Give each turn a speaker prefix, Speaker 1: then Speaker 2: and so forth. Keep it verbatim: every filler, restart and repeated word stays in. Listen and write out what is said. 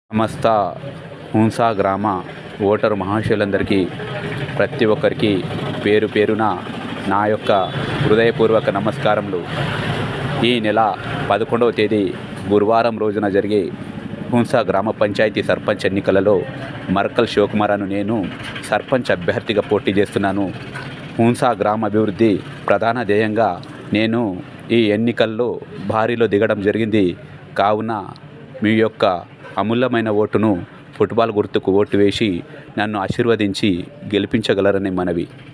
Speaker 1: సమస్త హుంసా గ్రామ ఓటరు మహాశయులందరికీ ప్రతి ఒక్కరికి పేరు పేరున నా యొక్క హృదయపూర్వక నమస్కారములు. ఈ నెల పదకొండవ తేదీ గురువారం రోజున జరిగే హుంసా గ్రామ పంచాయతీ సర్పంచ్ ఎన్నికలలో మర్కల్ శివకుమార్ అను నేను సర్పంచ్ అభ్యర్థిగా పోటీ చేస్తున్నాను. హుంసా గ్రామ అభివృద్ధి ప్రధాన ధ్యేయంగా నేను ఈ ఎన్నికల్లో భారీలో దిగడం జరిగింది. కావున మీ యొక్క అమూల్యమైన ఓటును ఫుట్బాల్ గుర్తుకు ఓటు వేసి నన్ను ఆశీర్వదించి గెలిపించగలరని మనవి.